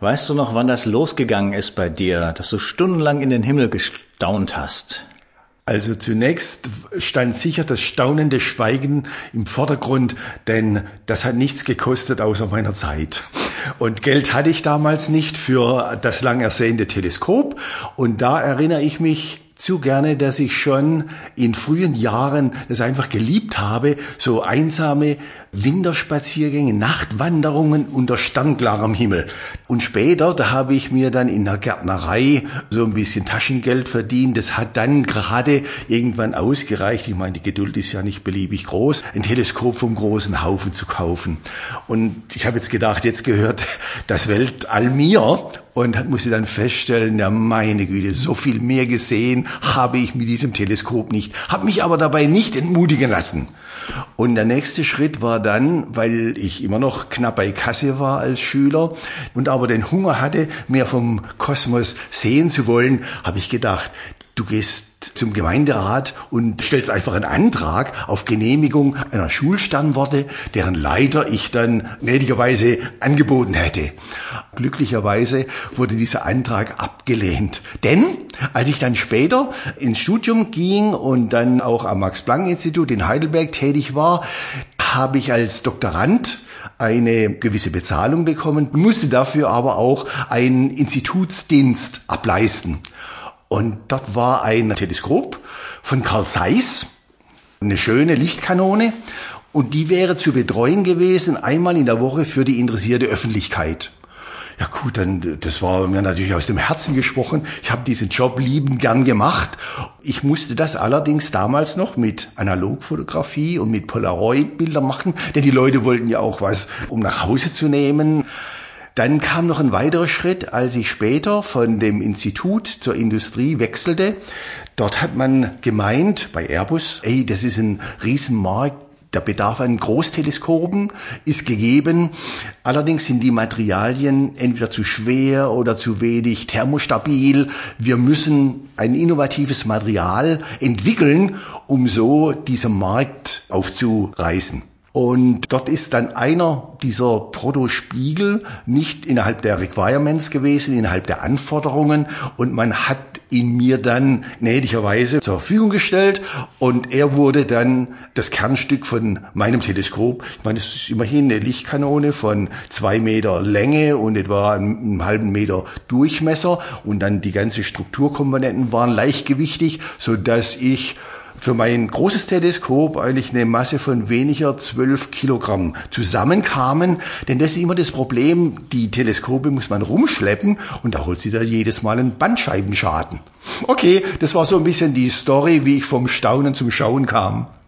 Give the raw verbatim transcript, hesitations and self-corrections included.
Weißt du noch, wann das losgegangen ist bei dir, dass du stundenlang in den Himmel gestaunt hast? Also zunächst stand sicher das staunende Schweigen im Vordergrund, denn das hat nichts gekostet außer meiner Zeit. Und Geld hatte ich damals nicht für das lang ersehnte Teleskop. Und da erinnere ich mich zu gerne, dass ich schon in frühen Jahren das einfach geliebt habe, so einsame Winterspaziergänge, Nachtwanderungen unter sternklarem Himmel. Und später, da habe ich mir dann in der Gärtnerei so ein bisschen Taschengeld verdient. Das hat dann gerade irgendwann ausgereicht. Ich meine, die Geduld ist ja nicht beliebig groß, ein Teleskop vom großen Haufen zu kaufen. Und ich habe jetzt gedacht, jetzt gehört das Weltall mir. Und musste dann feststellen, ja meine Güte, so viel mehr gesehen habe ich mit diesem Teleskop nicht. Habe mich aber dabei nicht entmutigen lassen. Und der nächste Schritt war dann, weil ich immer noch knapp bei Kasse war als Schüler und aber den Hunger hatte, mehr vom Kosmos sehen zu wollen, habe ich gedacht, du gehst zum Gemeinderat und stellst einfach einen Antrag auf Genehmigung einer Schulsternwarte, deren Leiter ich dann gnädigerweise angeboten hätte. Glücklicherweise wurde dieser Antrag abgelehnt. Denn als ich dann später ins Studium ging und dann auch am Max-Planck-Institut in Heidelberg tätig war, habe ich als Doktorand eine gewisse Bezahlung bekommen, musste dafür aber auch einen Institutsdienst ableisten. Und dort war ein Teleskop von Carl Zeiss, eine schöne Lichtkanone, und die wäre zu betreuen gewesen, einmal in der Woche für die interessierte Öffentlichkeit. Ja gut, dann das war mir natürlich aus dem Herzen gesprochen. Ich habe diesen Job liebend gern gemacht. Ich musste das allerdings damals noch mit Analogfotografie und mit Polaroid-Bildern machen, denn die Leute wollten ja auch was, um nach Hause zu nehmen. Dann kam noch ein weiterer Schritt, als ich später von dem Institut zur Industrie wechselte. Dort hat man gemeint, bei Airbus, ey, das ist ein Riesenmarkt, der Bedarf an Großteleskopen ist gegeben. Allerdings sind die Materialien entweder zu schwer oder zu wenig thermostabil. Wir müssen ein innovatives Material entwickeln, um so diesen Markt aufzureißen. Und dort ist dann einer dieser Protospiegel nicht innerhalb der Requirements gewesen, innerhalb der Anforderungen. Und man hat ihn mir dann gnädigerweise zur Verfügung gestellt. Und er wurde dann das Kernstück von meinem Teleskop. Ich meine, es ist immerhin eine Lichtkanone von zwei Meter Länge und etwa einen halben Meter Durchmesser. Und dann die ganzen Strukturkomponenten waren leichtgewichtig, sodass ich für mein großes Teleskop eigentlich eine Masse von weniger zwölf Kilogramm zusammenkamen. Denn das ist immer das Problem, die Teleskope muss man rumschleppen und da holt sie da jedes Mal einen Bandscheibenschaden. Okay, das war so ein bisschen die Story, wie ich vom Staunen zum Schauen kam.